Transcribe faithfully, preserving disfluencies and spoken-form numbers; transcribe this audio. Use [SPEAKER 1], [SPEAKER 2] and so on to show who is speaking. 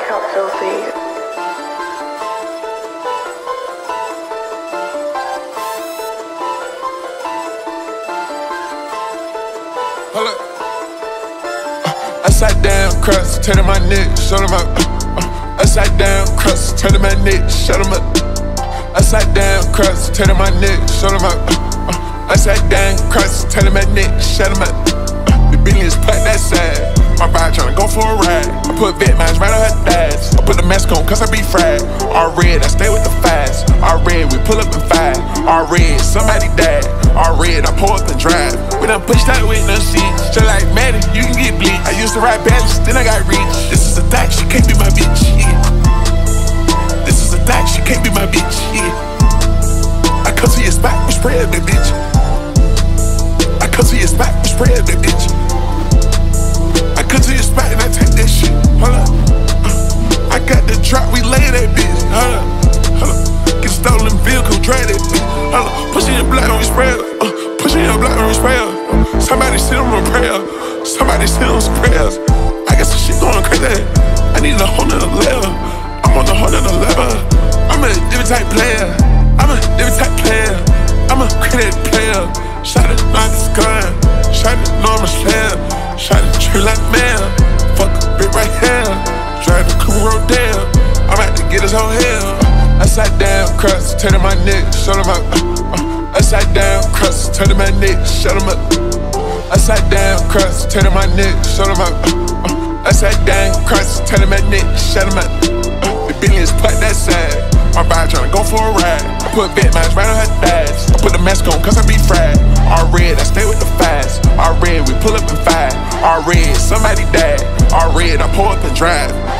[SPEAKER 1] Top Filthy.
[SPEAKER 2] Hold up. Uh, upside down crust, turn my neck, shut him up. Uh, uh, upside down crust, turn my neck, shut him up. Upside down crust, turn my neck, shut him up. Uh, uh, upside down crust, turn my neck, shut him up. Uh, the billions put that side. My bride tryna go for a ride. I put vet mines right on her thighs. I put the mask on cause I be fried. All red, I stay with the fast. All red, we pull up and fight. All red, somebody died. All red, I pull up and drive. We done pushed out with no shit. Just like Maddie, you can get bleached. I used to ride balance, then I got rich. This is a thot, she can't be my bitch. Yeah. This is a thot, she can't be my bitch. Yeah. I come to your spot, we spray it, bitch. I come to your spot, we spray it, bitch. I come to your spot and I take that shit. Hold up. Uh, I got the drop, we lay that bitch. Hold up. Hold up. Get stolen vehicle, drag that bitch. Hold up. Push in your blood on your sprayer. Uh, push in your blood on your sprayer. Uh, somebody send them a prayer. Somebody send them some prayers. I got some shit going crazy. I need a whole nother level. I'm on a whole nother level. I'm a different type player. I'm a different type player. I'm a credit player. Shot it, not this gun. Shot it, no, I'm a slayer. Shot it, tree like man. Fuck a bit right here. Drive the crew road down. I'm about to get his whole hell. Upside down crust, turn my neck, shut him up. Uh, uh, upside down crust, turn my neck, shut him up. Upside down crust, turn my neck, shut him up. Uh, uh, upside down crust, turn my neck, shut him up. Uh, the billions put that side. My bride tryna go for a ride. I put vet mines right on her thighs. I put the mask on cause I be fried. All red, I stay with the fast. All red, we pull up and fight. All red, somebody died. All red, I pull up and drive.